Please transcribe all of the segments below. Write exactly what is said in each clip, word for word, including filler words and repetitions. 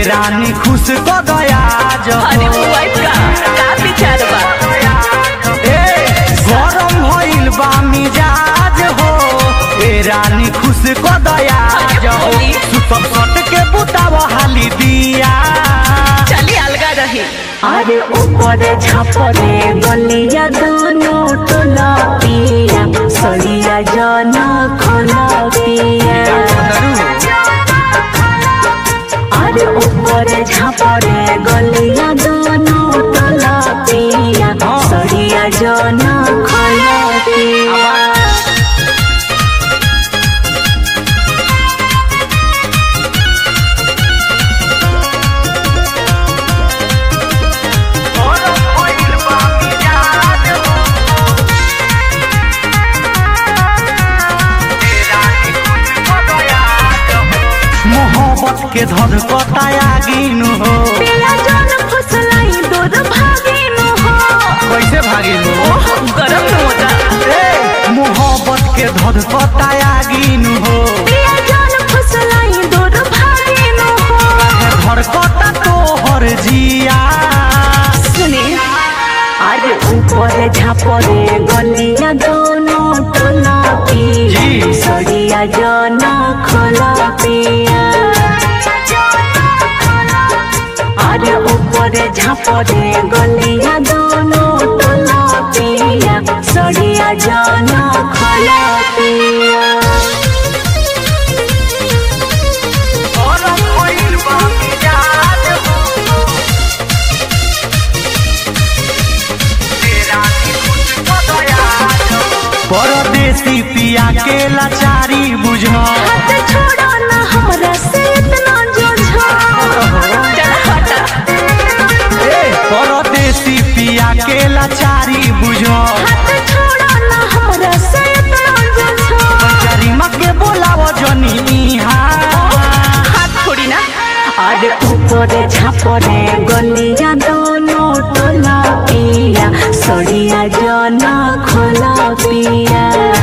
रानी खुश को दया जो अरे वाइफ का का विचार बा ए गरम भइल बा मिजाज हो ए रानी खुश को दया जो सुतम सट के बुतावा हाली दिया चली अलगा रही। अरे ऊपर छापरे गलिया दोनों टोला पिया सड़िया जाना खोला पिया। अरे ऊपर छापरे गलिया दोनों टोला पिया सड़िया जाना खोला पिया। मोहब्बत के धर कताया गिनु हो पिया जान फुसलाई दूर भागिनु हो। कैसे भागिनु ओह गरम न होता ए मोहब्बत के धर कताया गिनु हो पिया जान फुसलाई दूर भागिनु हो। धर कता तोहर जिया सुने अरे ऊपर झापरे गलिया दोनों टोला पिया जी। सड़िया जाना खोला पिया। अरे ऊपर झापरे गलिया दोनों टोला पिया सड़िया जाना खोला पिया। परदेसी पिया के लाचारी बुझो हाथ छोड़ो ना हमरा से इतना जोझो। चल हटा ए परदेसी पिया के लाचारी बुझो हाथ छोड़ो ना हमरा से इतना जोझो। करीमा के बोलावो जनी हाथ छोड़ी ना। अरे ऊपर छापरे गलिया दोनों टोला पिया सड़िया जाना खोला पिया।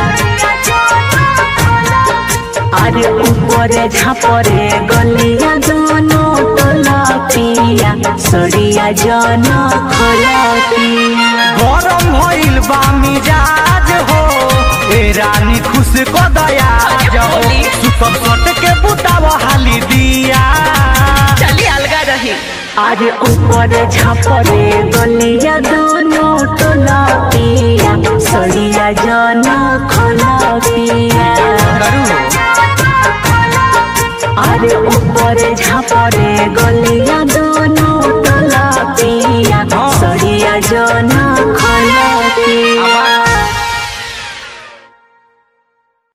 अरे ऊपर छापरे गलिया दोनों टोला पिया सड़िया जाना खोला पिया। गरम भइल बा मिजाज हो ए रानी खुश को दया जो सुतम सट के बुतावा हाली दिया चली अलगा रही। अरे ऊपर छापरे गलिया दोनों टोला पिया सड़िया जाना खोला पिया। अरे ऊपर छापरे गलिया